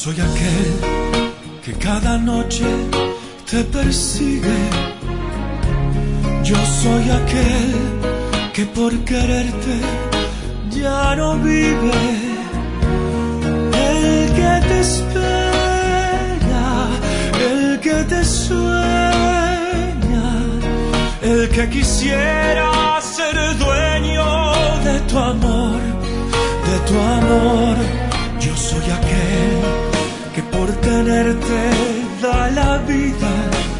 soy aquel que cada noche te persigue. Yo soy aquel que por quererte ya no vive. El que te espera, el que te sueña, el que quisiera ser dueño de tu amor, de tu amor. Yo soy aquel que por tenerte da la vida.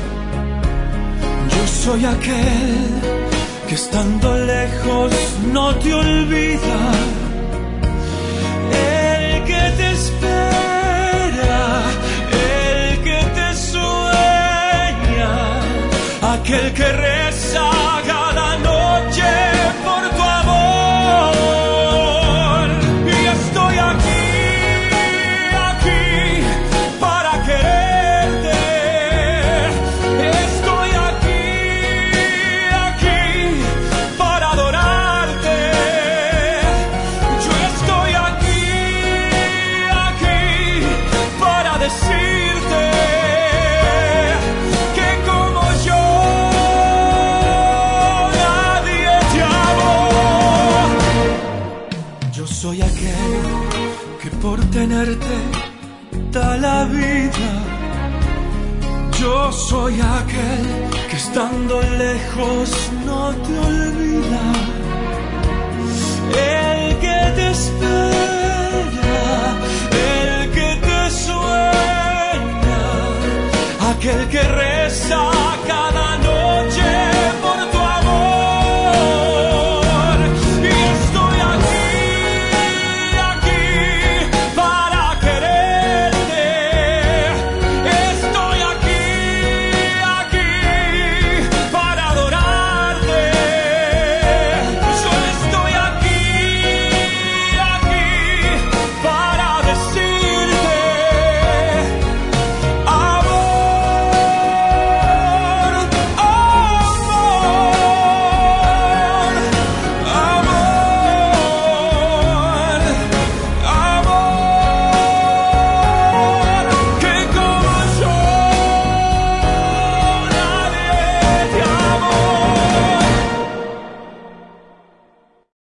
Yo soy aquel que estando lejos no te olvida. El que te espera, el que te sueña, aquel que reza cada noche por tu amor. Y estoy aquí, aquí para quererte. Estoy aquí, aquí para adorarte. Yo estoy aquí, aquí para decirte que como yo nadie te amó. Yo soy aquel que por tenerte da la vida. Yo soy aquel que estando lejos no te olvida. El que te espera, el que te sueña, aquel que reza